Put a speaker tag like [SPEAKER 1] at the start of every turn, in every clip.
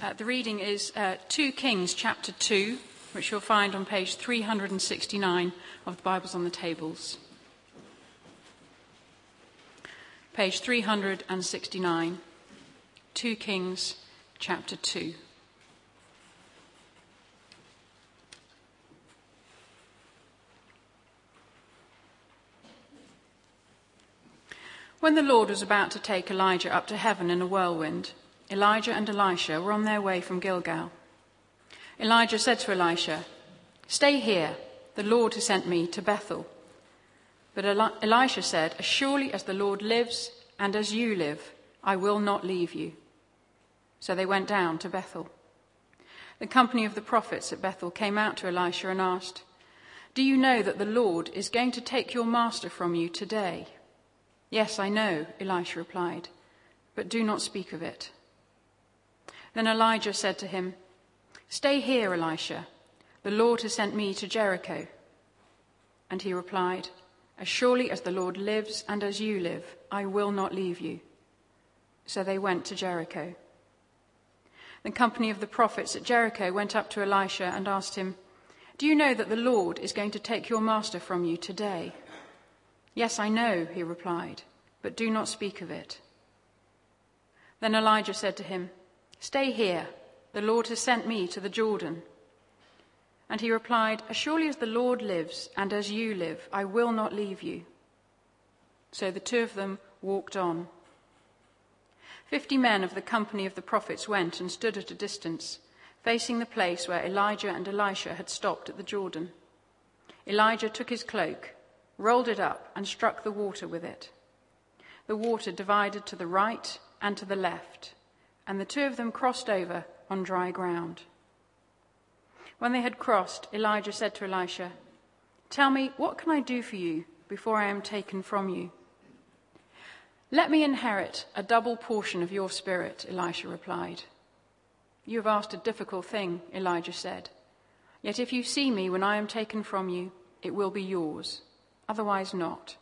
[SPEAKER 1] The reading is 2 Kings chapter 2, which you'll find on page 369 of the Bibles on the tables. Page 369, 2 Kings chapter 2. When the Lord was about to take Elijah up to heaven in a whirlwind, Elijah and Elisha were on their way from Gilgal. Elijah said to Elisha, "Stay here, the Lord has sent me to Bethel." But Elisha said, "As surely as the Lord lives and as you live, I will not leave you." So they went down to Bethel. The company of the prophets at Bethel came out to Elisha and asked, "Do you know that the Lord is going to take your master from you today?" "Yes, I know," Elisha replied, "but do not speak of it." Then Elijah said to him, "Stay here, Elisha. The Lord has sent me to Jericho." And he replied, "As surely as the Lord lives and as you live, I will not leave you." So they went to Jericho. The company of the prophets at Jericho went up to Elisha and asked him, "Do you know that the Lord is going to take your master from you today?" "Yes, I know," he replied, "but do not speak of it." Then Elijah said to him, "Stay here, the Lord has sent me to the Jordan." And he replied, "As surely as the Lord lives and as you live, I will not leave you." So the two of them walked on. 50 men of the company of the prophets went and stood at a distance, facing the place where Elijah and Elisha had stopped at the Jordan. Elijah took his cloak, rolled it up, and struck the water with it. The water divided to the right and to the left, and the two of them crossed over on dry ground. When they had crossed, Elijah said to Elisha, "Tell me, what can I do for you before I am taken from you?" "Let me inherit a double portion of your spirit," Elisha replied. "You have asked a difficult thing," Elijah said. "Yet if you see me when I am taken from you, it will be yours, otherwise not."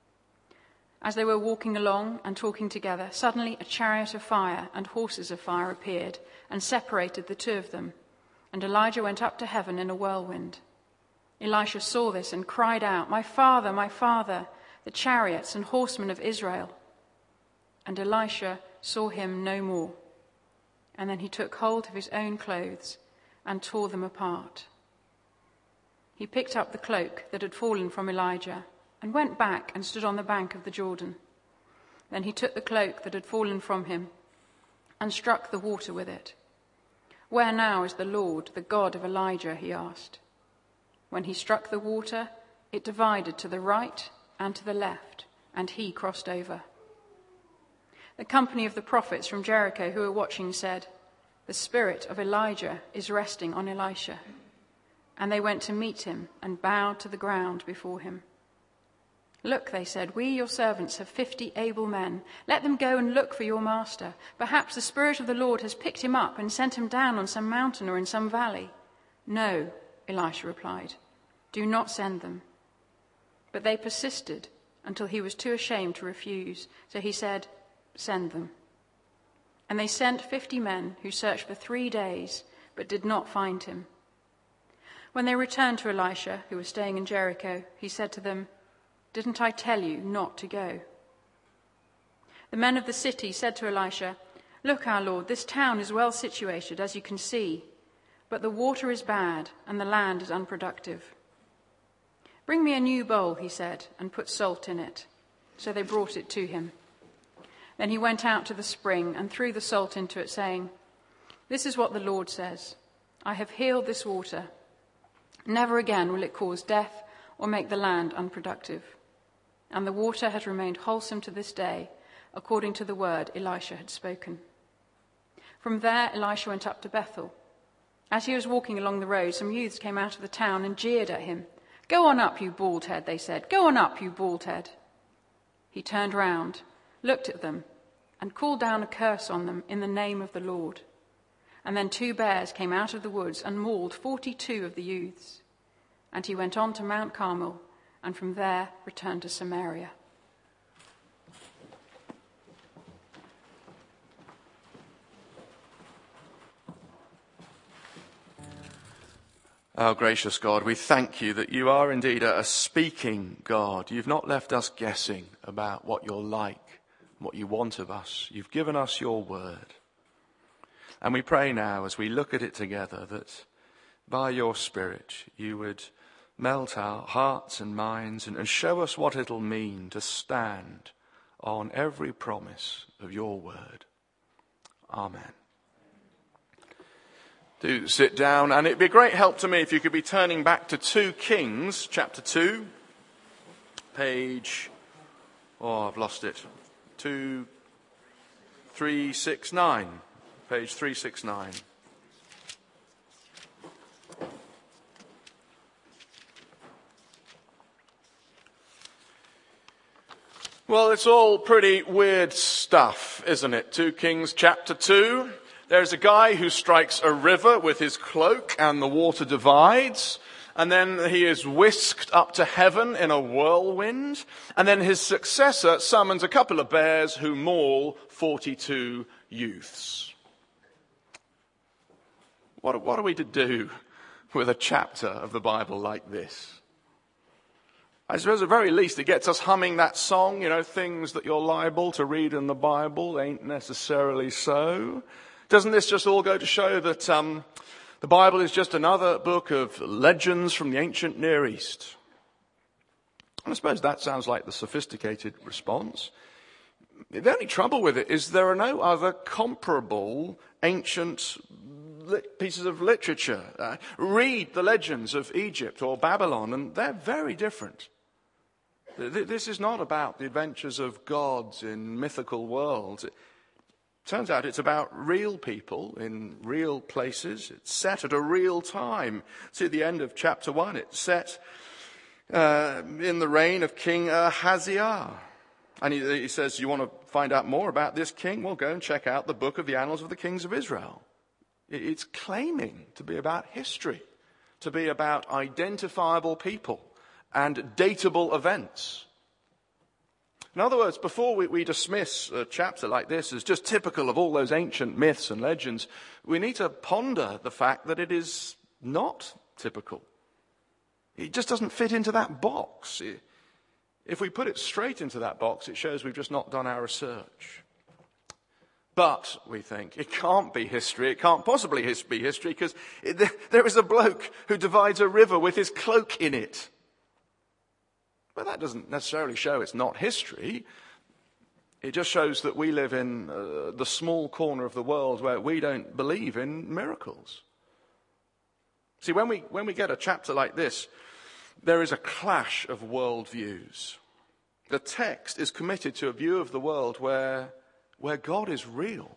[SPEAKER 1] As they were walking along and talking together, suddenly a chariot of fire and horses of fire appeared and separated the two of them, and Elijah went up to heaven in a whirlwind. Elisha saw this and cried out, my father, the chariots and horsemen of Israel." And Elisha saw him no more. And then he took hold of his own clothes and tore them apart. He picked up the cloak that had fallen from Elijah and went back and stood on the bank of the Jordan. Then he took the cloak that had fallen from him and struck the water with it. "Where now is the Lord, the God of Elijah?" he asked. When he struck the water, it divided to the right and to the left, and he crossed over. The company of the prophets from Jericho who were watching said, "The spirit of Elijah is resting on Elisha." And they went to meet him and bowed to the ground before him. "Look," they said, "we, your servants, have 50 able men. Let them go and look for your master. Perhaps the Spirit of the Lord has picked him up and sent him down on some mountain or in some valley." "No," Elisha replied, "do not send them." But they persisted until he was too ashamed to refuse. So he said, "Send them." And they sent 50 men who searched for 3 days but did not find him. When they returned to Elisha, who was staying in Jericho, he said to them, "Didn't I tell you not to go?" The men of the city said to Elisha, "Look, our lord, this town is well situated, as you can see, but the water is bad and the land is unproductive." "Bring me a new bowl," he said, "and put salt in it." So they brought it to him. Then he went out to the spring and threw the salt into it, saying, "This is what the Lord says, I have healed this water. Never again will it cause death or make the land unproductive." And the water has remained wholesome to this day, according to the word Elisha had spoken. From there, Elisha went up to Bethel. As he was walking along the road, some youths came out of the town and jeered at him. "Go on up, you bald head," they said. "Go on up, you bald head." He turned round, looked at them, and called down a curse on them in the name of the Lord. And then 2 bears came out of the woods and mauled 42 of the youths. And he went on to Mount Carmel, and from there returned to Samaria.
[SPEAKER 2] Our gracious God, we thank you that you are indeed a speaking God. You've not left us guessing about what you're like, what you want of us. You've given us your word. And we pray now as we look at it together that by your Spirit you would melt our hearts and minds and show us what it'll mean to stand on every promise of your word. Amen. Do sit down, and it'd be a great help to me if you could be turning back to 2 Kings, chapter 2, page, I've lost it, 369, page 369. Well, it's all pretty weird stuff, isn't it? 2 Kings, chapter 2. There's a guy who strikes a river with his cloak and the water divides. And then he is whisked up to heaven in a whirlwind. And then his successor summons a couple of bears who maul 42 youths. What are we to do with a chapter of the Bible like this? I suppose at the very least it gets us humming that song, things that you're liable to read in the Bible ain't necessarily so. Doesn't this just all go to show that the Bible is just another book of legends from the ancient Near East? And I suppose that sounds like the sophisticated response. The only trouble with it is there are no other comparable ancient pieces of literature. Read the legends of Egypt or Babylon, and they're very different. This is not about the adventures of gods in mythical worlds. Turns out it's about real people in real places. It's set at a real time. See, at the end of chapter 1, it's set in the reign of King Ahaziah. And he says, you want to find out more about this king? Well, go and check out the book of the Annals of the Kings of Israel. It's claiming to be about history, to be about identifiable people and datable events. In other words, before we dismiss a chapter like this as just typical of all those ancient myths and legends, we need to ponder the fact that it is not typical. It just doesn't fit into that box. If we put it straight into that box, it shows we've just not done our research. But, we think, it can't be history. It can't possibly be history because there is a bloke who divides a river with his cloak in it. But that doesn't necessarily show it's not history. It just shows that we live in the small corner of the world where we don't believe in miracles. See, when we get a chapter like this, there is a clash of worldviews. The text is committed to a view of the world where God is real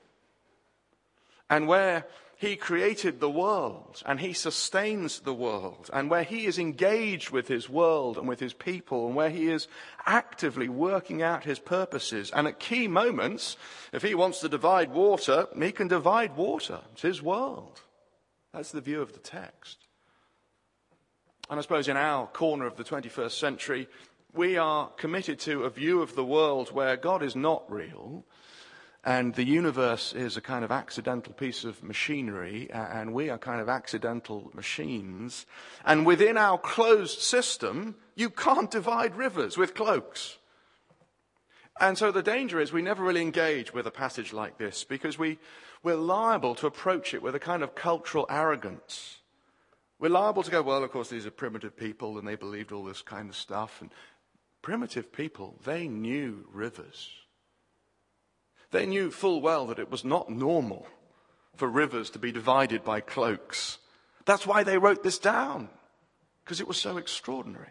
[SPEAKER 2] and where he created the world and he sustains the world and where he is engaged with his world and with his people and where he is actively working out his purposes. And at key moments, if he wants to divide water, he can divide water. It's his world. That's the view of the text. And I suppose in our corner of the 21st century, we are committed to a view of the world where God is not real and the universe is a kind of accidental piece of machinery, and we are kind of accidental machines. And within our closed system, you can't divide rivers with cloaks. And so the danger is we never really engage with a passage like this because we're liable to approach it with a kind of cultural arrogance. We're liable to go, well, of course, these are primitive people and they believed all this kind of stuff. And primitive people, they knew rivers. They knew full well that it was not normal for rivers to be divided by cloaks. That's why they wrote this down, because it was so extraordinary.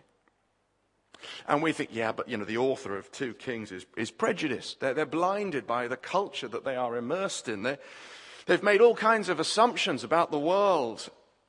[SPEAKER 2] And we think, but the author of 2 Kings is prejudiced. They're blinded by the culture that they are immersed in. They've made all kinds of assumptions about the world.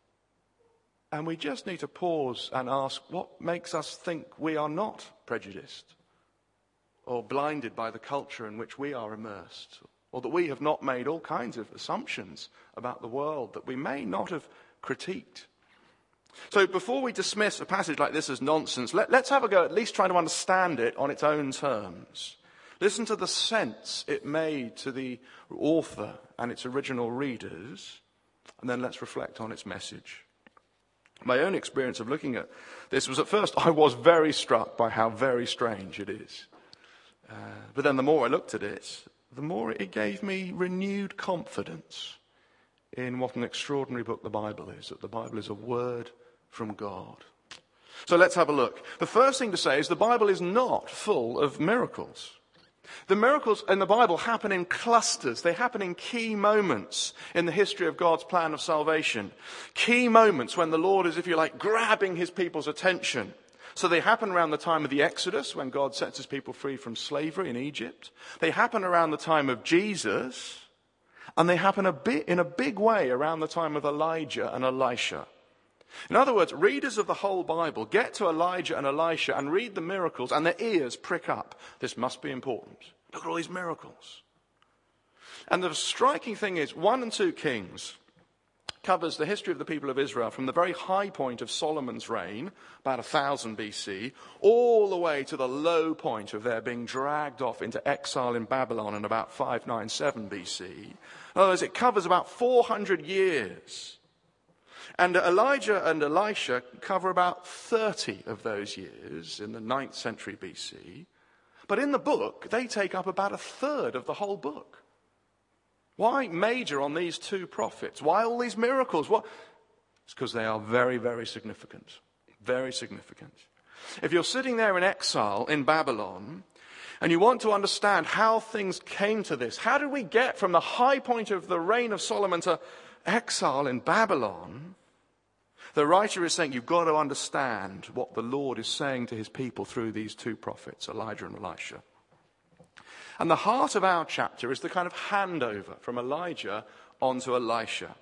[SPEAKER 2] And we just need to pause and ask, what makes us think we are not prejudiced or blinded by the culture in which we are immersed, or that we have not made all kinds of assumptions about the world that we may not have critiqued? So before we dismiss a passage like this as nonsense, let's have a go at least trying to understand it on its own terms. Listen to the sense it made to the author and its original readers, and then let's reflect on its message. My own experience of looking at this was, at first I was very struck by how very strange it is. But then the more I looked at it, the more it gave me renewed confidence in what an extraordinary book the Bible is, that the Bible is a word from God. So let's have a look. The first thing to say is the Bible is not full of miracles. The miracles in the Bible happen in clusters. They happen in key moments in the history of God's plan of salvation. Key moments when the Lord is, if you like, grabbing his people's attention. So they happen around the time of the Exodus, when God sets his people free from slavery in Egypt. They happen around the time of Jesus. And they happen in a big way around the time of Elijah and Elisha. In other words, readers of the whole Bible get to Elijah and Elisha and read the miracles and their ears prick up. This must be important. Look at all these miracles. And the striking thing is, 1 and 2 Kings covers the history of the people of Israel from the very high point of Solomon's reign, about 1000 BC, all the way to the low point of their being dragged off into exile in Babylon in about 597 BC. In other words, it covers about 400 years. And Elijah and Elisha cover about 30 of those years in the 9th century BC. But in the book, they take up about a third of the whole book. Why major on these 2 prophets? Why all these miracles? It's because they are very, very significant. Very significant. If you're sitting there in exile in Babylon and you want to understand how things came to this, how did we get from the high point of the reign of Solomon to exile in Babylon? The writer is saying you've got to understand what the Lord is saying to his people through these 2 prophets, Elijah and Elisha. And the heart of our chapter is the kind of handover from Elijah onto Elisha.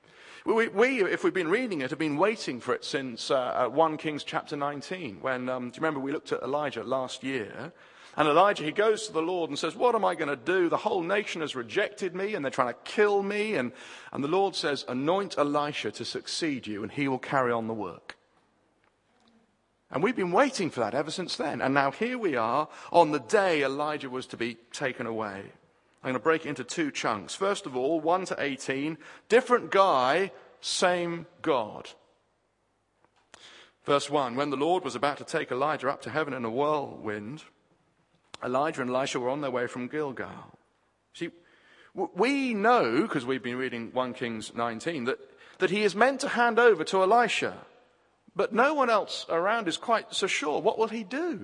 [SPEAKER 2] We, if we've been reading it, have been waiting for it since 1 Kings chapter 19, when, do you remember we looked at Elijah last year? And Elijah, he goes to the Lord and says, what am I going to do? The whole nation has rejected me and they're trying to kill me. And the Lord says, anoint Elisha to succeed you and he will carry on the work. And we've been waiting for that ever since then. And now here we are on the day Elijah was to be taken away. I'm going to break it into 2 chunks. First of all, 1 to 18, different guy, same God. Verse 1, when the Lord was about to take Elijah up to heaven in a whirlwind, Elijah and Elisha were on their way from Gilgal. See, we know, because we've been reading 1 Kings 19, that he is meant to hand over to Elisha. But no one else around is quite so sure. What will he do?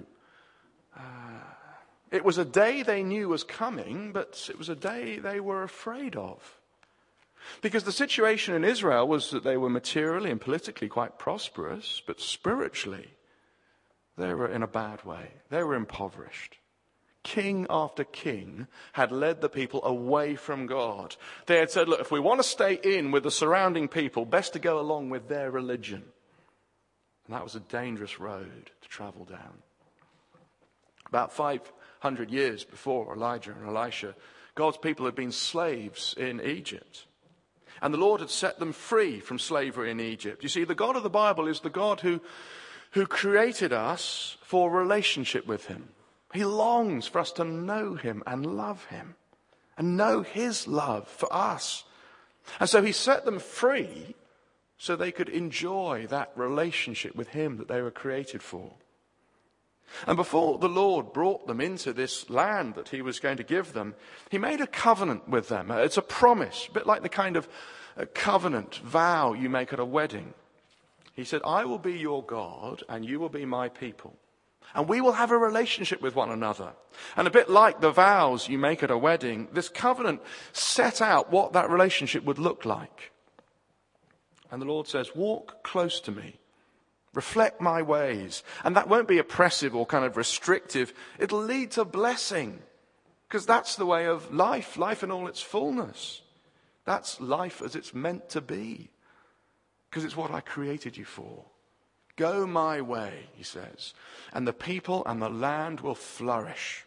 [SPEAKER 2] It was a day they knew was coming, but it was a day they were afraid of. Because the situation in Israel was that they were materially and politically quite prosperous, but spiritually they were in a bad way. They were impoverished. King after king had led the people away from God. They had said, look, if we want to stay in with the surrounding people, best to go along with their religion. And that was a dangerous road to travel down. About 500 years before Elijah and Elisha, God's people had been slaves in Egypt. And the Lord had set them free from slavery in Egypt. You see, the God of the Bible is the God who created us for relationship with him. He longs for us to know him and love him and know his love for us. And so he set them free so they could enjoy that relationship with him that they were created for. And before the Lord brought them into this land that he was going to give them, he made a covenant with them. It's a promise, a bit like the kind of covenant vow you make at a wedding. He said, I will be your God and you will be my people. And we will have a relationship with one another. And a bit like the vows you make at a wedding, this covenant set out what that relationship would look like. And the Lord says, walk close to me. Reflect my ways. And that won't be oppressive or kind of restrictive. It'll lead to blessing. Because that's the way of life, life in all its fullness. That's life as it's meant to be. Because it's what I created you for. Go my way, he says, and the people and the land will flourish.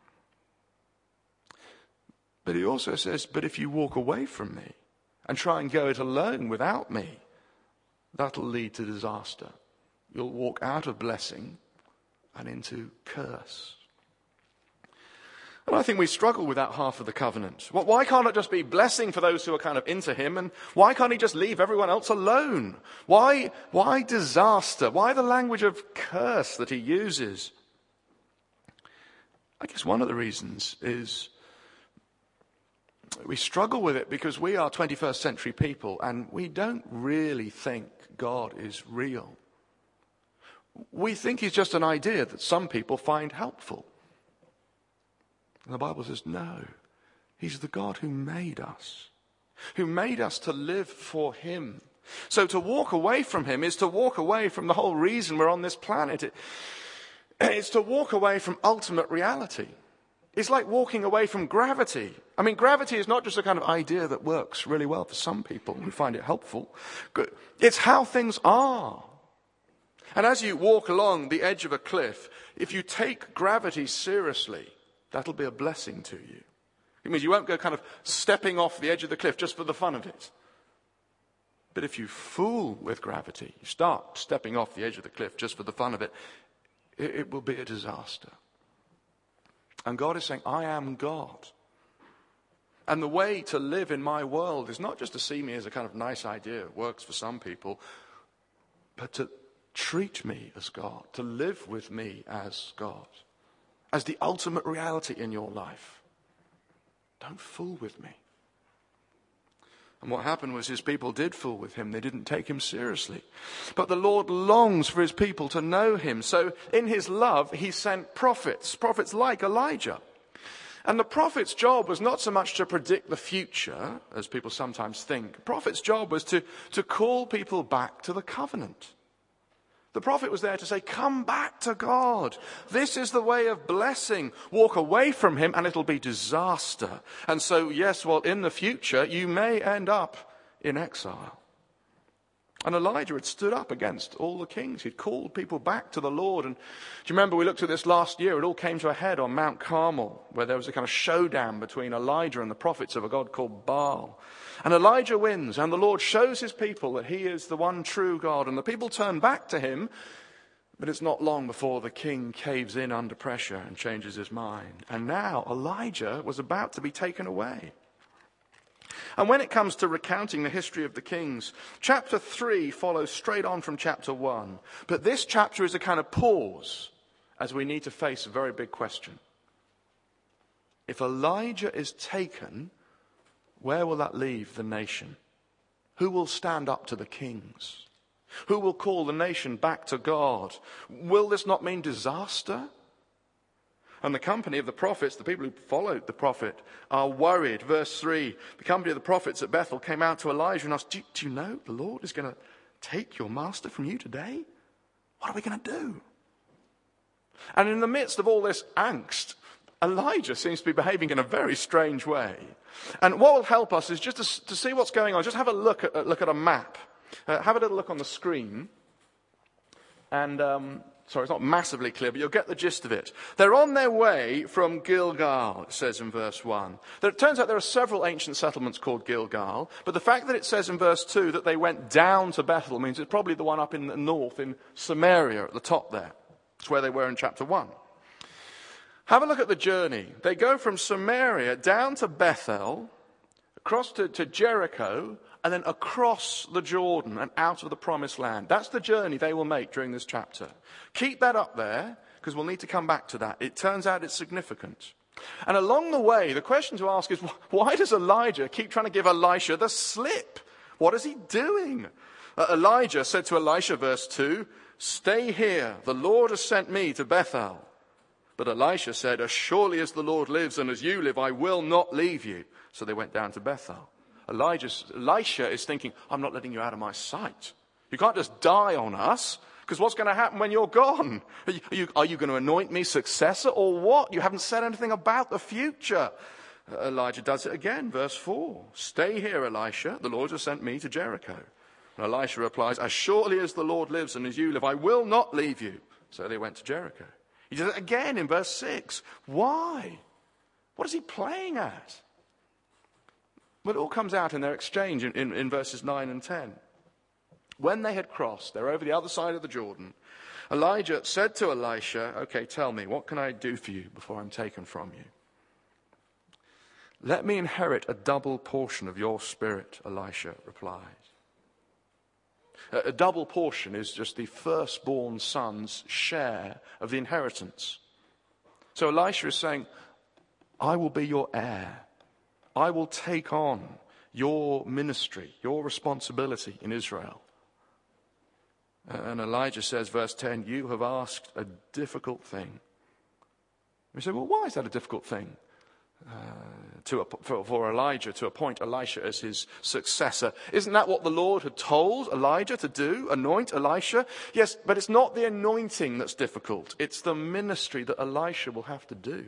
[SPEAKER 2] But he also says, but if you walk away from me and try and go it alone without me, that'll lead to disaster. You'll walk out of blessing and into curse. Well, I think we struggle with that half of the covenant. Why can't it just be blessing for those who are kind of into him? And why can't he just leave everyone else alone? Why disaster? Why the language of curse that he uses? I guess one of the reasons is we struggle with it because we are 21st century people and we don't really think God is real. We think he's just an idea that some people find helpful. And the Bible says, no, he's the God who made us to live for him. So to walk away from him is to walk away from the whole reason we're on this planet. It's to walk away from ultimate reality. It's like walking away from gravity. I mean, gravity is not just a kind of idea that works really well for some people who find it helpful. It's how things are. And as you walk along the edge of a cliff, if you take gravity seriously, that'll be a blessing to you. It means you won't go kind of stepping off the edge of the cliff just for the fun of it. But if you fool with gravity, you start stepping off the edge of the cliff just for the fun of it, it will be a disaster. And God is saying, I am God. And the way to live in my world is not just to see me as a kind of nice idea, it works for some people, but to treat me as God, to live with me as God, as the ultimate reality in your life. Don't fool with me. And what happened was his people did fool with him. They didn't take him seriously. But the Lord longs for his people to know him. So in his love, he sent prophets like Elijah. And the prophet's job was not so much to predict the future, as people sometimes think. The prophet's job was to call people back to the covenant. The prophet was there to say, come back to God. This is the way of blessing. Walk away from him and it'll be disaster. And so, yes, well, in the future, you may end up in exile. And Elijah had stood up against all the kings. He'd called people back to the Lord. And do you remember we looked at this last year? It all came to a head on Mount Carmel, where there was a kind of showdown between Elijah and the prophets of a god called Baal. And Elijah wins, and the Lord shows his people that he is the one true God. And the people turn back to him, but it's not long before the king caves in under pressure and changes his mind. And now Elijah was about to be taken away. And when it comes to recounting the history of the kings, chapter 3 follows straight on from chapter 1. But this chapter is a kind of pause as we need to face a very big question. If Elijah is taken, where will that leave the nation? Who will stand up to the kings? Who will call the nation back to God? Will this not mean disaster? And the company of the prophets, the people who followed the prophet, are worried. Verse 3, the company of the prophets at Bethel came out to Elijah and asked, do you know the Lord is going to take your master from you today? What are we going to do? And in the midst of all this angst, Elijah seems to be behaving in a very strange way. And what will help us is just to see what's going on. Just have a look at a map. Have a little look on the screen. And, sorry, it's not massively clear, but you'll get the gist of it. They're on their way from Gilgal, it says in verse 1. It turns out there are several ancient settlements called Gilgal, but the fact that it says in verse 2 that they went down to Bethel means it's probably the one up in the north in Samaria at the top there. It's where they were in chapter 1. Have a look at the journey. They go from Samaria down to Bethel, across to Jericho, and then across the Jordan and out of the promised land. That's the journey they will make during this chapter. Keep that up there, because we'll need to come back to that. It turns out it's significant. And along the way, the question to ask is, why does Elijah keep trying to give Elisha the slip? What is he doing? Elijah said to Elisha, verse 2, stay here, the Lord has sent me to Bethel. But Elisha said, as surely as the Lord lives and as you live, I will not leave you. So they went down to Bethel. Elisha is thinking, I'm not letting you out of my sight. You can't just die on us, because what's going to happen when you're gone? Are you going to anoint me successor or what? You haven't said anything about the future. Elijah does it again, verse 4. Stay here, Elisha. The Lord has sent me to Jericho. And Elisha replies, as surely as the Lord lives and as you live, I will not leave you. So they went to Jericho. He does it again in verse 6. Why? What is he playing at? Well, it all comes out in their exchange in verses 9 and 10. When they had crossed, they're over the other side of the Jordan, Elijah said to Elisha, okay, tell me, what can I do for you before I'm taken from you? Let me inherit a double portion of your spirit, Elisha replied. A double portion is just the firstborn son's share of the inheritance. So Elisha is saying, I will be your heir. I will take on your ministry, your responsibility in Israel. And Elijah says, verse 10, you have asked a difficult thing. We say, well, why is that a difficult thing? For Elijah to appoint Elisha as his successor. Isn't that what the Lord had told Elijah to do? Anoint Elisha? Yes, but it's not the anointing that's difficult. It's the ministry that Elisha will have to do.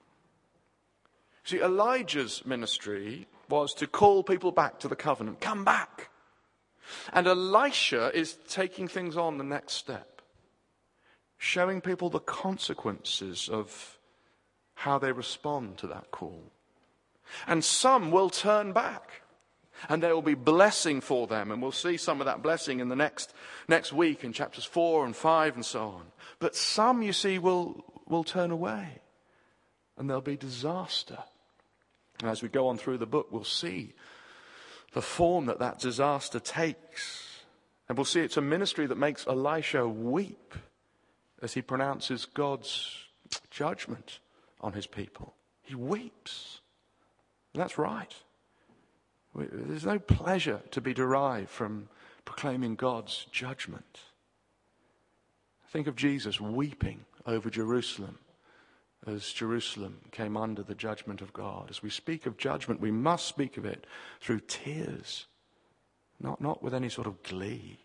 [SPEAKER 2] See, Elijah's ministry was to call people back to the covenant. Come back. And Elisha is taking things on the next step. Showing people the consequences of how they respond to that call. And some will turn back. And there will be blessing for them. And we'll see some of that blessing in the next week in chapters 4 and 5 and so on. But some, you see, will turn away. And there'll be disaster. And as we go on through the book, we'll see the form that disaster takes. And we'll see it's a ministry that makes Elisha weep as he pronounces God's judgment on his people. He weeps. And that's right. There's no pleasure to be derived from proclaiming God's judgment. Think of Jesus weeping over Jerusalem as Jerusalem came under the judgment of God. As we speak of judgment, we must speak of it through tears, not with any sort of glee.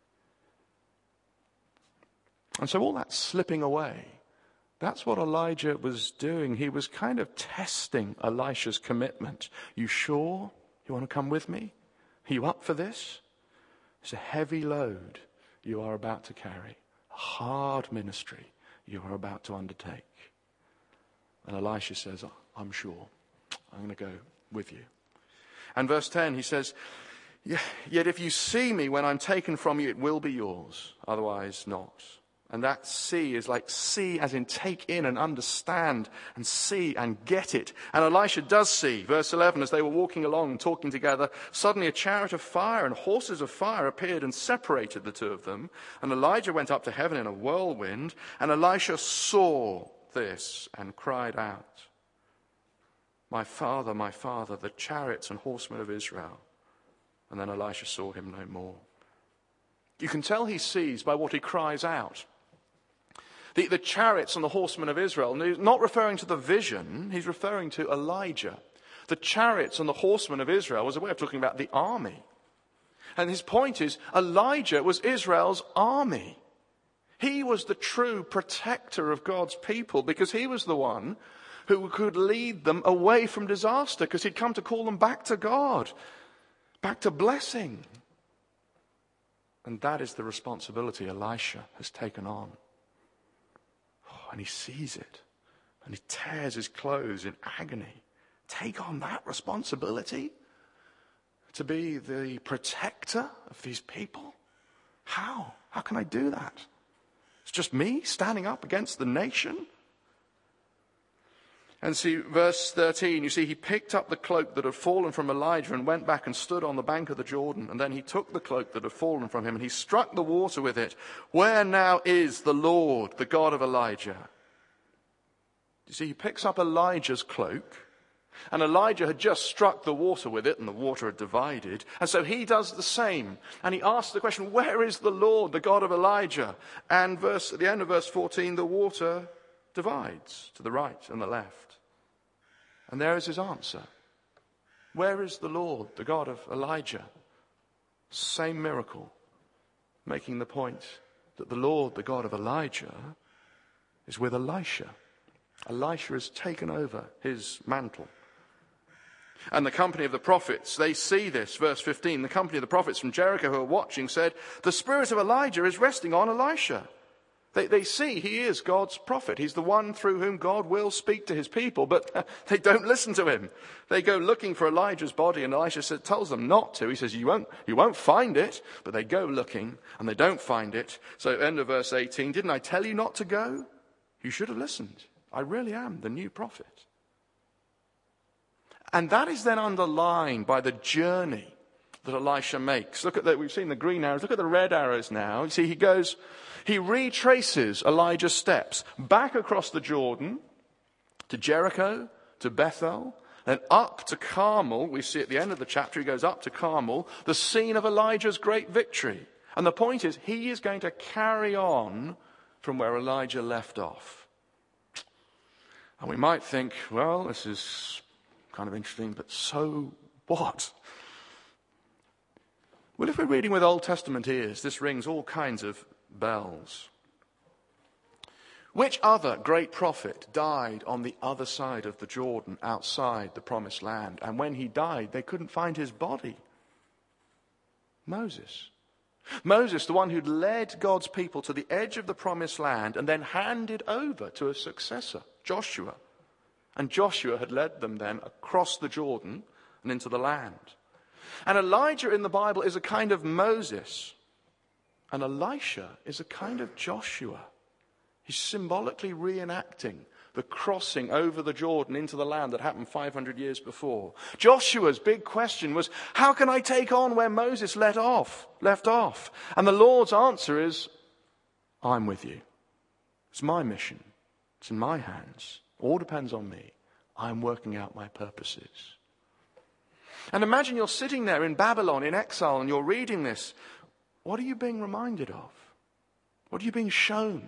[SPEAKER 2] And so all that slipping away, that's what Elijah was doing. He was kind of testing Elisha's commitment. You sure you want to come with me? Are you up for this? It's a heavy load you are about to carry. A hard ministry you are about to undertake. And Elisha says, I'm sure. I'm going to go with you. And verse 10, he says, yet if you see me when I'm taken from you, it will be yours. Otherwise not. And that see is like see as in take in and understand and see and get it. And Elisha does see. Verse 11, as they were walking along and talking together, suddenly a chariot of fire and horses of fire appeared and separated the two of them. And Elijah went up to heaven in a whirlwind. And Elisha saw this and cried out, my father, the chariots and horsemen of Israel. And then Elisha saw him no more. You can tell he sees by what he cries out. The chariots and the horsemen of Israel, and he's not referring to the vision, he's referring to Elijah. The chariots and the horsemen of Israel was a way of talking about the army. And his point is, Elijah was Israel's army. He was the true protector of God's people because he was the one who could lead them away from disaster because he'd come to call them back to God, back to blessing. And that is the responsibility Elisha has taken on. And he sees it. And he tears his clothes in agony. Take on that responsibility? To be the protector of these people? How? How can I do that? It's just me standing up against the nation? And see, verse 13, you see, he picked up the cloak that had fallen from Elijah and went back and stood on the bank of the Jordan. And then he took the cloak that had fallen from him and he struck the water with it. Where now is the Lord, the God of Elijah? You see, he picks up Elijah's cloak. And Elijah had just struck the water with it and the water had divided. And so he does the same. And he asks the question, where is the Lord, the God of Elijah? And at the end of verse 14, the water divides to the right and the left. And there is his answer. Where is the Lord, the God of Elijah? Same miracle, making the point that the Lord, the God of Elijah, is with Elisha. Elisha has taken over his mantle. And the company of the prophets, they see this. Verse 15, the company of the prophets from Jericho who are watching said, the spirit of Elijah is resting on Elisha. They see he is God's prophet. He's the one through whom God will speak to his people, but they don't listen to him. They go looking for Elijah's body, and Elisha tells them not to. He says, you won't find it, but they go looking, and they don't find it. So end of verse 18, didn't I tell you not to go? You should have listened. I really am the new prophet. And that is then underlined by the journey that Elisha makes. Look at that. We've seen the green arrows. Look at the red arrows now. You see, he retraces Elijah's steps back across the Jordan to Jericho, to Bethel, then up to Carmel. We see at the end of the chapter, he goes up to Carmel, the scene of Elijah's great victory. And the point is, he is going to carry on from where Elijah left off. And we might think, well, this is kind of interesting, but so what? Well, if we're reading with Old Testament ears, this rings all kinds of bells. Which other great prophet died on the other side of the Jordan, outside the promised land? And when he died, they couldn't find his body. Moses. Moses, the one who'd led God's people to the edge of the promised land and then handed over to a successor, Joshua. And Joshua had led them then across the Jordan and into the land. And Elijah in the Bible is a kind of Moses. And Elisha is a kind of Joshua. He's symbolically reenacting the crossing over the Jordan into the land that happened 500 years before. Joshua's big question was, how can I take on where Moses left off? And the Lord's answer is, I'm with you. It's my mission. It's in my hands. All depends on me. I'm working out my purposes. And imagine you're sitting there in Babylon in exile and you're reading this. What are you being reminded of? What are you being shown?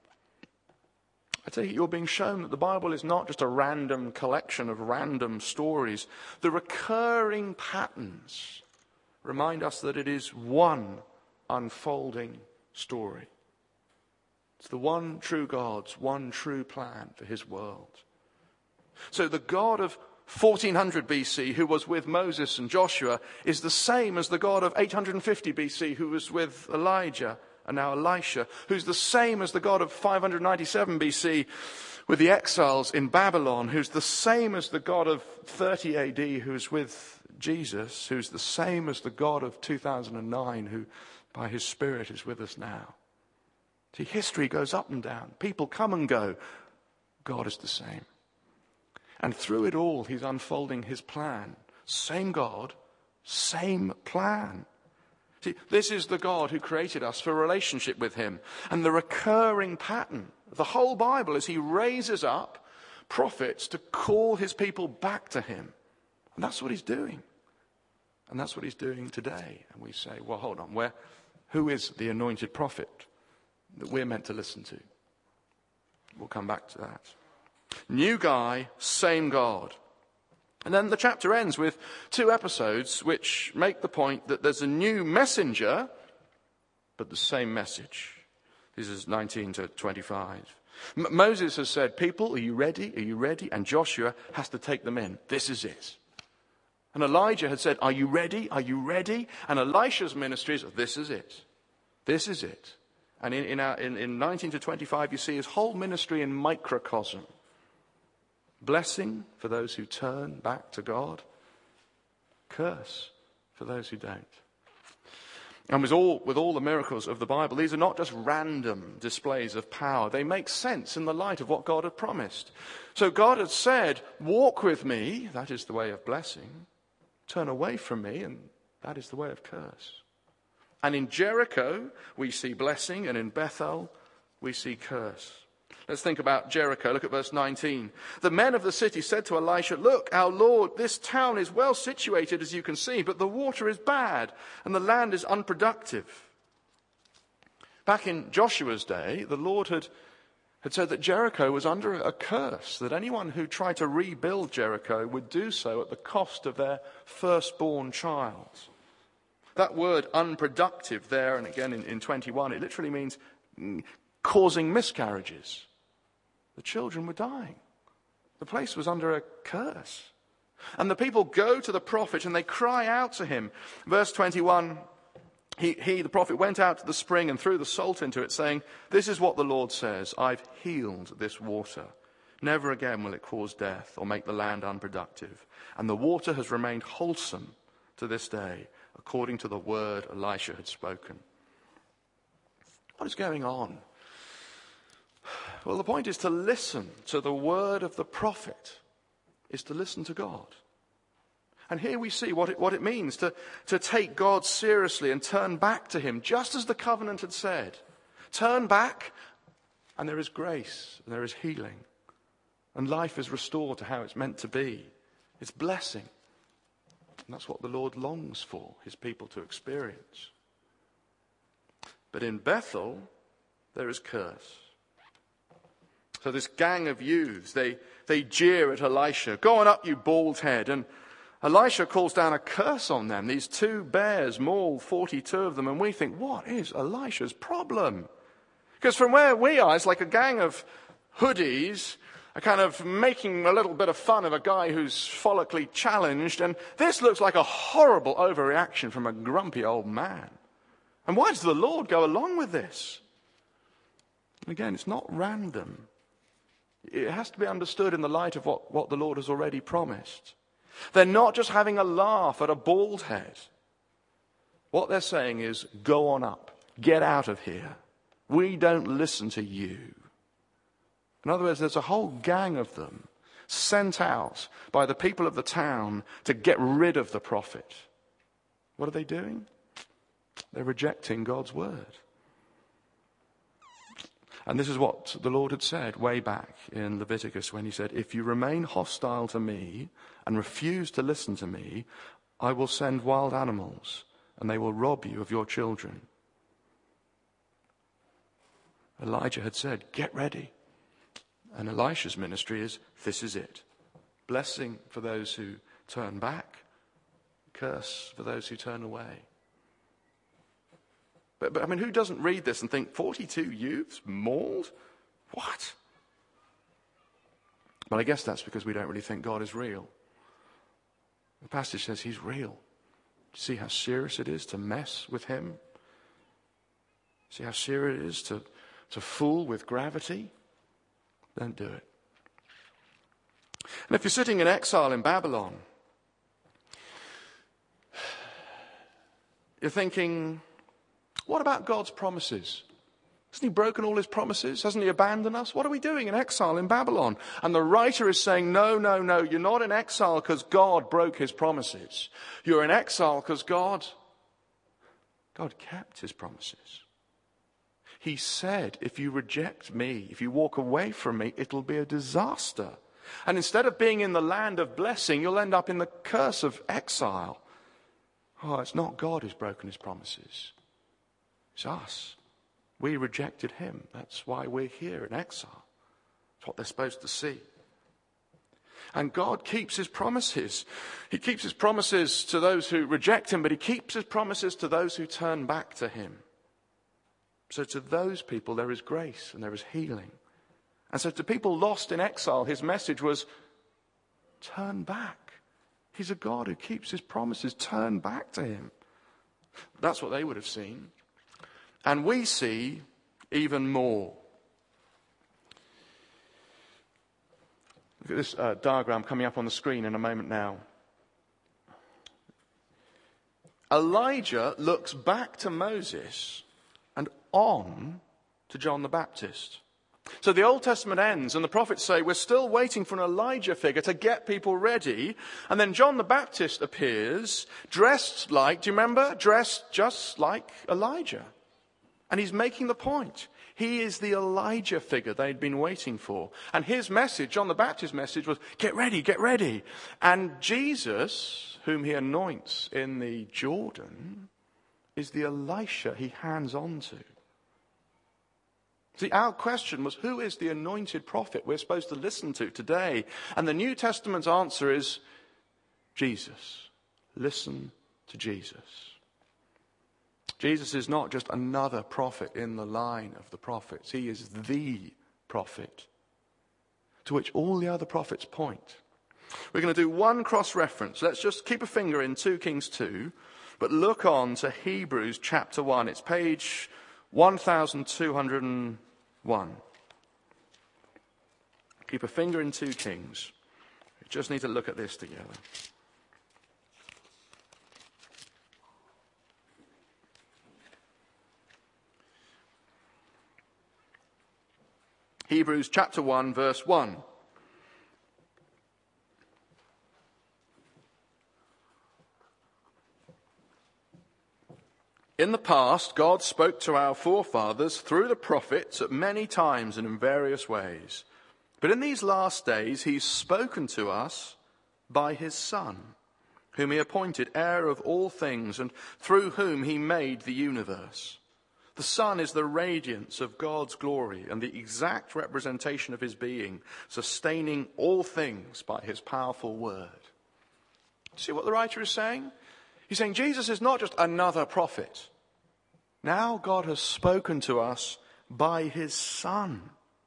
[SPEAKER 2] I take it you're being shown that the Bible is not just a random collection of random stories. The recurring patterns remind us that it is one unfolding story. It's the one true God's one true plan for his world. So the God of 1400 BC, who was with Moses and Joshua, is the same as the God of 850 BC, who was with Elijah and now Elisha, who's the same as the God of 597 BC with the exiles in Babylon, who's the same as the God of 30 AD, who's with Jesus, who's the same as the God of 2009, who by his Spirit is with us now. See, history goes up and down. People come and go. God is the same. And through it all, he's unfolding his plan. Same God, same plan. See, this is the God who created us for a relationship with him. And the recurring pattern of the whole Bible is he raises up prophets to call his people back to him. And that's what he's doing. And that's what he's doing today. And we say, well, hold on, who is the anointed prophet that we're meant to listen to? We'll come back to that. New guy, same God. And then the chapter ends with 2 episodes which make the point that there's a new messenger, but the same message. This is 19 to 25. Moses has said, people, are you ready? Are you ready? And Joshua has to take them in. This is it. And Elijah had said, are you ready? Are you ready? And Elisha's ministry is, this is it. This is it. And in 19 to 25, you see his whole ministry in microcosm. Blessing for those who turn back to God. Curse for those who don't. And with all the miracles of the Bible, these are not just random displays of power. They make sense in the light of what God had promised. So God had said, walk with me, that is the way of blessing. Turn away from me, and that is the way of curse. And in Jericho, we see blessing, and in Bethel, we see curse. Let's think about Jericho. Look at verse 19. The men of the city said to Elisha, look, our Lord, this town is well situated, as you can see, but the water is bad and the land is unproductive. Back in Joshua's day, the Lord had said that Jericho was under a curse, that anyone who tried to rebuild Jericho would do so at the cost of their firstborn child. That word unproductive there, and again in 21, it literally means causing miscarriages. The children were dying. The place was under a curse. And the people go to the prophet and they cry out to him. Verse 21, the prophet, went out to the spring and threw the salt into it, saying, this is what the Lord says, I've healed this water. Never again will it cause death or make the land unproductive. And the water has remained wholesome to this day, according to the word Elisha had spoken. What is going on? Well, the point is to listen to the word of the prophet, is to listen to God. And here we see what it means to take God seriously and turn back to him, just as the covenant had said. Turn back, and there is grace, and there is healing. And life is restored to how it's meant to be. It's blessing. And that's what the Lord longs for, his people to experience. But in Bethel, there is curse. So this gang of youths, they jeer at Elisha. Go on up, you bald head. And Elisha calls down a curse on them. These two bears maul 42 of them. And we think, what is Elisha's problem? Because from where we are, it's like a gang of hoodies, a kind of making a little bit of fun of a guy who's follically challenged. And this looks like a horrible overreaction from a grumpy old man. And why does the Lord go along with this? Again, it's not random. It has to be understood in the light of what the Lord has already promised. They're not just having a laugh at a bald head. What they're saying is, go on up. Get out of here. We don't listen to you. In other words, there's a whole gang of them sent out by the people of the town to get rid of the prophet. What are they doing? They're rejecting God's word. And this is what the Lord had said way back in Leviticus when he said, if you remain hostile to me and refuse to listen to me, I will send wild animals and they will rob you of your children. Elijah had said, get ready. And Elisha's ministry is, this is it. Blessing for those who turn back, curse for those who turn away. But I mean, who doesn't read this and think, 42 youths mauled? What? Well, I guess that's because we don't really think God is real. The passage says he's real. See how serious it is to mess with him? See how serious it is to fool with gravity? Don't do it. And if you're sitting in exile in Babylon, you're thinking, what about God's promises? Hasn't he broken all his promises? Hasn't he abandoned us? What are we doing in exile in Babylon? And the writer is saying, no, you're not in exile because God broke his promises. You're in exile because God kept his promises. He said, if you reject me, if you walk away from me, it'll be a disaster. And instead of being in the land of blessing, you'll end up in the curse of exile. Oh, it's not God who's broken his promises. It's us. We rejected him. That's why we're here in exile. It's what they're supposed to see. And God keeps his promises. He keeps his promises to those who reject him, but he keeps his promises to those who turn back to him. So to those people there is grace and there is healing. And so to people lost in exile, his message was, turn back. He's a God who keeps his promises. Turn back to him. That's what they would have seen. And we see even more. Look at this diagram coming up on the screen in a moment now. Elijah looks back to Moses and on to John the Baptist. So the Old Testament ends and the prophets say, we're still waiting for an Elijah figure to get people ready. And then John the Baptist appears dressed like, do you remember? Dressed just like Elijah. And he's making the point. He is the Elijah figure they'd been waiting for. And his message, John the Baptist's message was, get ready, get ready. And Jesus, whom he anoints in the Jordan, is the Elisha he hands on to. See, our question was, who is the anointed prophet we're supposed to listen to today? And the New Testament's answer is Jesus. Listen to Jesus. Jesus is not just another prophet in the line of the prophets. He is the prophet to which all the other prophets point. We're going to do one cross-reference. Let's just keep a finger in 2 Kings 2, but look on to Hebrews chapter 1. It's page 1201. Keep a finger in 2 Kings. We just need to look at this together. Hebrews chapter 1, verse 1. In the past, God spoke to our forefathers through the prophets at many times and in various ways. But in these last days, he's spoken to us by his Son, whom he appointed heir of all things and through whom he made the universe. The Son is the radiance of God's glory and the exact representation of his being, sustaining all things by his powerful word. See what the writer is saying? He's saying Jesus is not just another prophet. Now God has spoken to us by his Son,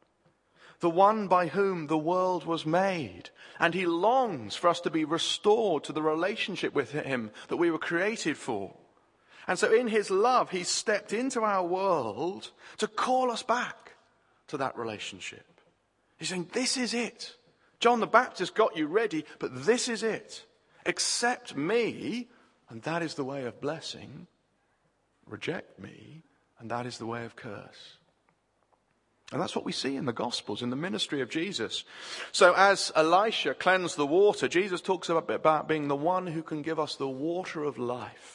[SPEAKER 2] the one by whom the world was made. And he longs for us to be restored to the relationship with him that we were created for. And so in his love, he stepped into our world to call us back to that relationship. He's saying, this is it. John the Baptist got you ready, but this is it. Accept me, and that is the way of blessing. Reject me, and that is the way of curse. And that's what we see in the Gospels, in the ministry of Jesus. So as Elisha cleansed the water, Jesus talks about being the one who can give us the water of life.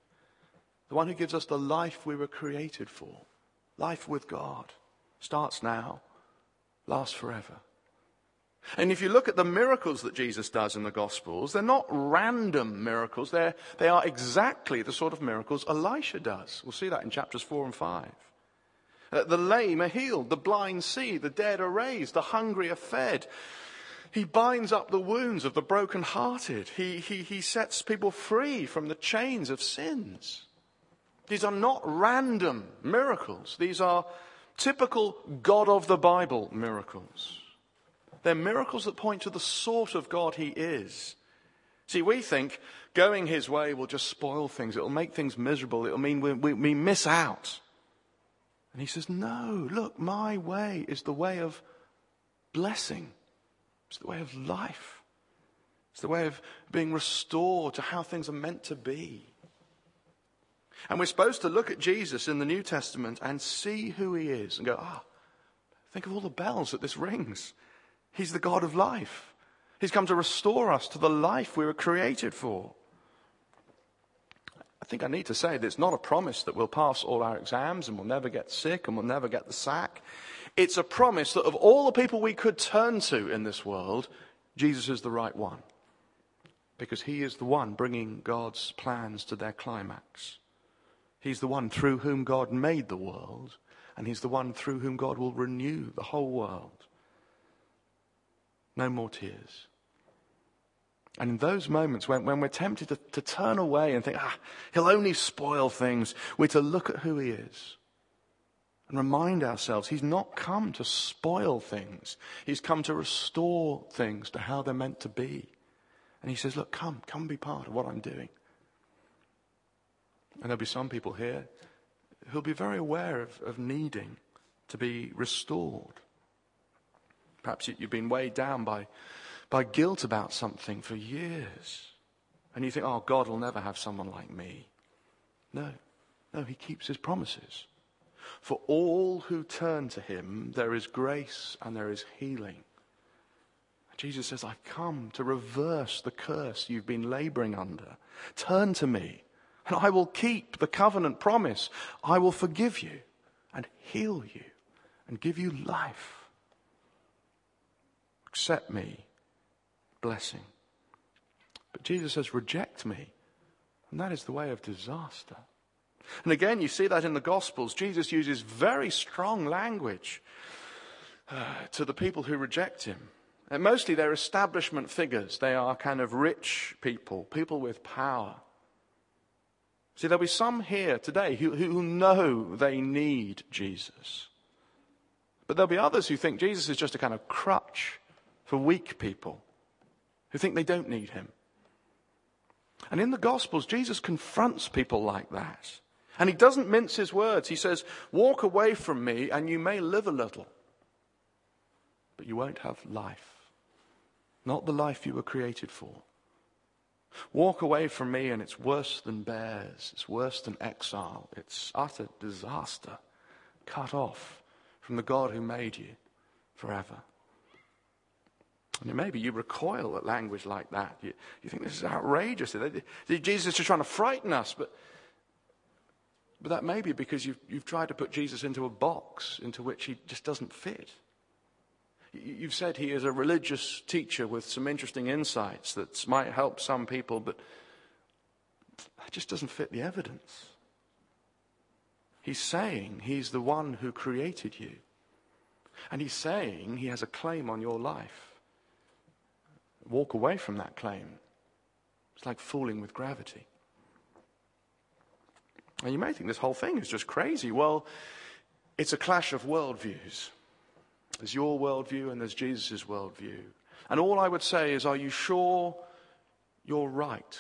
[SPEAKER 2] The one who gives us the life we were created for. Life with God. Starts now, lasts forever. And if you look at the miracles that Jesus does in the Gospels, they're not random miracles. They are exactly the sort of miracles Elisha does. We'll see that in chapters 4 and 5. The lame are healed, the blind see, the dead are raised, the hungry are fed. He binds up the wounds of the brokenhearted. He sets people free from the chains of sins. These are not random miracles. These are typical God of the Bible miracles. They're miracles that point to the sort of God he is. See, we think going his way will just spoil things. It'll make things miserable. It'll mean we miss out. And he says, no, look, my way is the way of blessing. It's the way of life. It's the way of being restored to how things are meant to be. And we're supposed to look at Jesus in the New Testament and see who he is and go, think of all the bells that this rings. He's the God of life. He's come to restore us to the life we were created for. I think I need to say that it's not a promise that we'll pass all our exams and we'll never get sick and we'll never get the sack. It's a promise that of all the people we could turn to in this world, Jesus is the right one. Because he is the one bringing God's plans to their climax. He's the one through whom God made the world, and he's the one through whom God will renew the whole world. No more tears. And in those moments when we're tempted to turn away and think, he'll only spoil things, we're to look at who he is and remind ourselves he's not come to spoil things. He's come to restore things to how they're meant to be. And he says, look, come be part of what I'm doing. And there'll be some people here who'll be very aware of needing to be restored. Perhaps you've been weighed down by guilt about something for years. And you think, God will never have someone like me. No, he keeps his promises. For all who turn to him, there is grace and there is healing. Jesus says, I've come to reverse the curse you've been laboring under. Turn to me. And I will keep the covenant promise. I will forgive you and heal you and give you life. Accept me, blessing. But Jesus says, reject me. And that is the way of disaster. And again, you see that in the Gospels. Jesus uses very strong language to the people who reject him. And mostly they're establishment figures. They are kind of rich people with power. See, there'll be some here today who know they need Jesus. But there'll be others who think Jesus is just a kind of crutch for weak people, who think they don't need him. And in the Gospels, Jesus confronts people like that. And he doesn't mince his words. He says, walk away from me and you may live a little, but you won't have life. Not the life you were created for. Walk away from me and it's worse than bears. It's worse than exile. It's utter disaster. Cut off from the God who made you forever. And maybe you recoil at language like that. You think this is outrageous. Jesus is just trying to frighten us. But But that may be because you've tried to put Jesus into a box into which he just doesn't fit. You've said he is a religious teacher with some interesting insights that might help some people, but it just doesn't fit the evidence. He's saying he's the one who created you. And he's saying he has a claim on your life. Walk away from that claim. It's like fooling with gravity. And you may think this whole thing is just crazy. Well, it's a clash of worldviews. There's your worldview and there's Jesus' worldview. And all I would say is, are you sure you're right?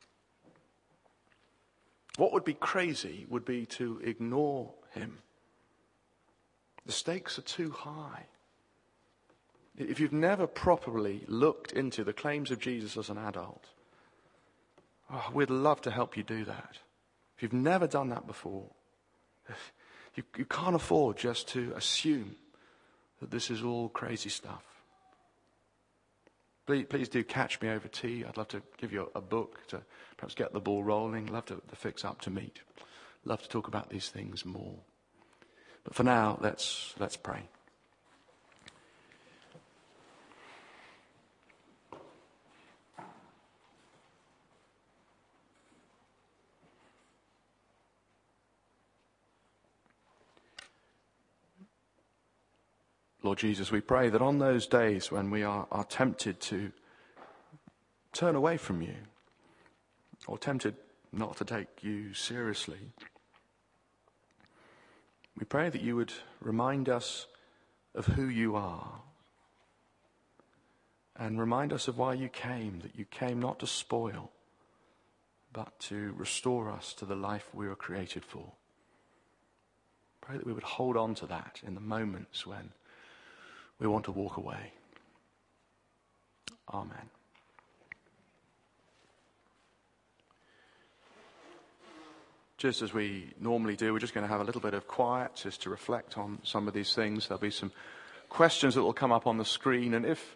[SPEAKER 2] What would be crazy would be to ignore him. The stakes are too high. If you've never properly looked into the claims of Jesus as an adult, we'd love to help you do that. If you've never done that before, you can't afford just to assume that this is all crazy stuff. Please do catch me over tea. I'd love to give you a book to perhaps get the ball rolling. Love to fix up to meet. Love to talk about these things more. But for now, let's pray. Lord Jesus, we pray that on those days when we are tempted to turn away from you, or tempted not to take you seriously, we pray that you would remind us of who you are, and remind us of why you came, that you came not to spoil, but to restore us to the life we were created for. Pray that we would hold on to that in the moments when we want to walk away. Amen. Just as we normally do, we're just going to have a little bit of quiet just to reflect on some of these things. There'll be some questions that will come up on the screen. And if,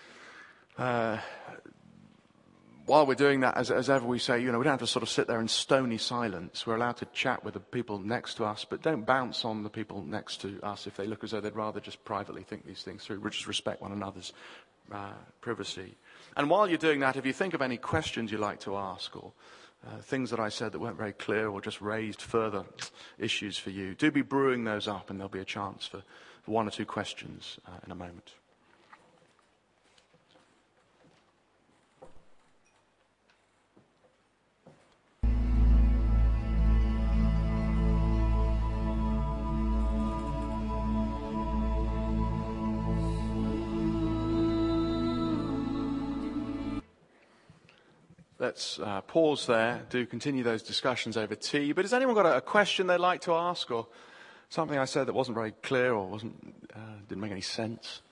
[SPEAKER 2] while we're doing that, as ever we say, we don't have to sort of sit there in stony silence. We're allowed to chat with the people next to us, but don't bounce on the people next to us if they look as though they'd rather just privately think these things through. We'll just respect one another's privacy. And while you're doing that, if you think of any questions you'd like to ask, or things that I said that weren't very clear, or just raised further issues for you, do be brewing those up, and there'll be a chance for one or two questions in a moment. Let's pause there, do continue those discussions over tea. But has anyone got a question they'd like to ask, or something I said that wasn't very clear or didn't make any sense?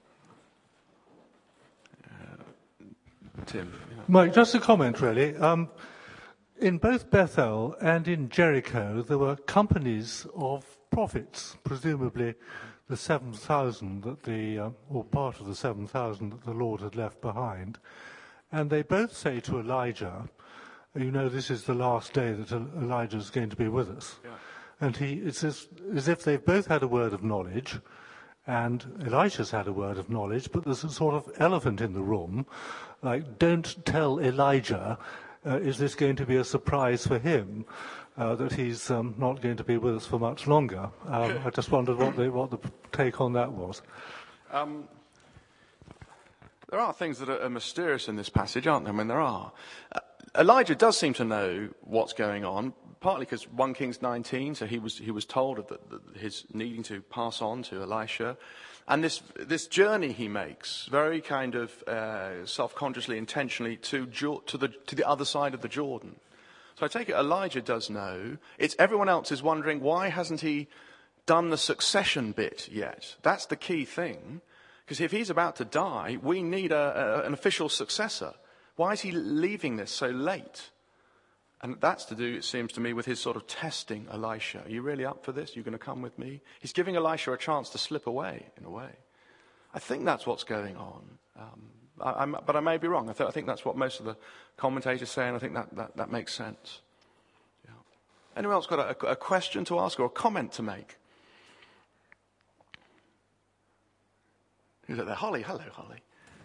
[SPEAKER 2] Tim? Yeah.
[SPEAKER 3] Mike, just a comment really. In both Bethel and in Jericho, there were companies of prophets, presumably the 7,000 that or part of the 7,000 that the Lord had left behind. And they both say to Elijah, this is the last day that Elijah is going to be with us. Yeah. And it's as if they've both had a word of knowledge, and Elisha's had a word of knowledge, but there's a sort of elephant in the room, like, don't tell Elijah, is this going to be a surprise for him, that he's not going to be with us for much longer? I just wondered what the take on that was.
[SPEAKER 2] There are things that are mysterious in this passage, aren't there? I mean, there are. Elijah does seem to know what's going on, partly because 1 Kings 19, so he was told of his needing to pass on to Elisha. And this journey he makes, very kind of self-consciously, intentionally, to the other side of the Jordan. So I take it Elijah does know. It's everyone else is wondering, why hasn't he done the succession bit yet? That's the key thing. Because if he's about to die, we need an official successor. Why is he leaving this so late? And that's to do, it seems to me, with his sort of testing Elisha. Are you really up for this? Are you going to come with me? He's giving Elisha a chance to slip away, in a way. I think that's what's going on. But I may be wrong. I think that's what most of the commentators say, and I think that makes sense. Yeah. Anyone else got a question to ask or a comment to make? Who's it there? Holly. Hello, Holly.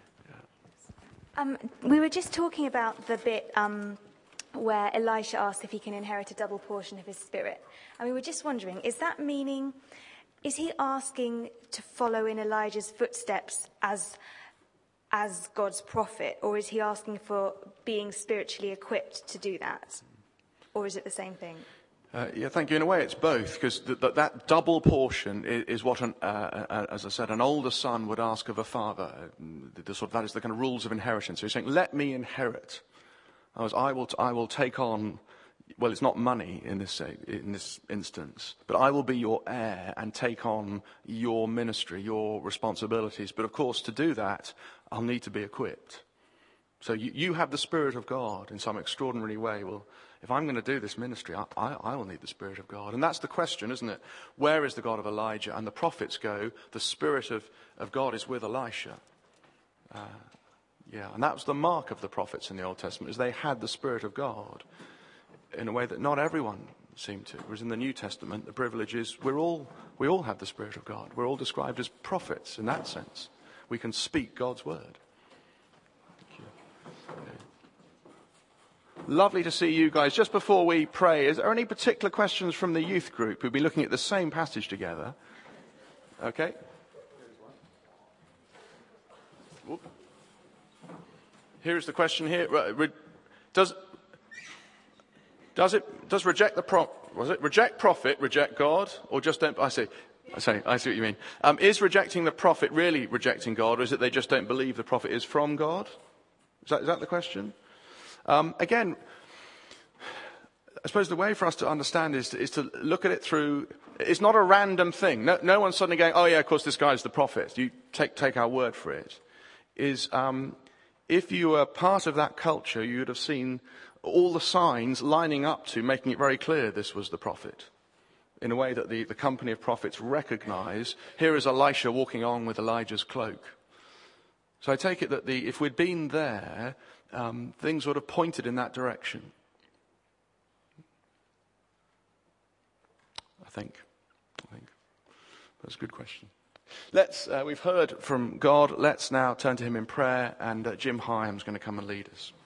[SPEAKER 4] We were just talking about the bit where Elisha asked if he can inherit a double portion of his spirit. And we were just wondering, is he asking to follow in Elijah's footsteps as God's prophet, or is he asking for being spiritually equipped to do that? Or is it the same thing?
[SPEAKER 2] Thank you. In a way, it's both, because that double portion is what, as I said, an older son would ask of a father. That is the kind of rules of inheritance. So he's saying, let me inherit. I will take on, well, it's not money in this instance, but I will be your heir and take on your ministry, your responsibilities. But of course, to do that, I'll need to be equipped. So you have the Spirit of God in some extraordinary way. Well, if I'm going to do this ministry, I will need the Spirit of God. And that's the question, isn't it? Where is the God of Elijah? And the prophets go, the Spirit of God is with Elisha. And that was the mark of the prophets in the Old Testament, is they had the Spirit of God in a way that not everyone seemed to. Whereas in the New Testament, the privilege is we all have the Spirit of God. We're all described as prophets in that sense. We can speak God's word. Lovely to see you guys. Just before we pray, is there any particular questions from the youth group who've been looking at the same passage together? Okay. Whoop. Here's the question here. Does reject reject prophet, reject God, or just don't? I see what you mean. Is rejecting the prophet really rejecting God, or is it they just don't believe the prophet is from God? Is that the question? Again, I suppose the way for us to understand is to look at it through. It's not a random thing. No one's suddenly going, "Oh yeah, of course this guy's the prophet." You take our word for it. If you were part of that culture, you would have seen all the signs lining up to making it very clear this was the prophet. In a way that the company of prophets recognize, here is Elisha walking on with Elijah's cloak. So I take it that if we'd been there, things would have pointed in that direction. I think. That's a good question. We've heard from God. Let's now turn to him in prayer, and Jim Hyam's going to come and lead us.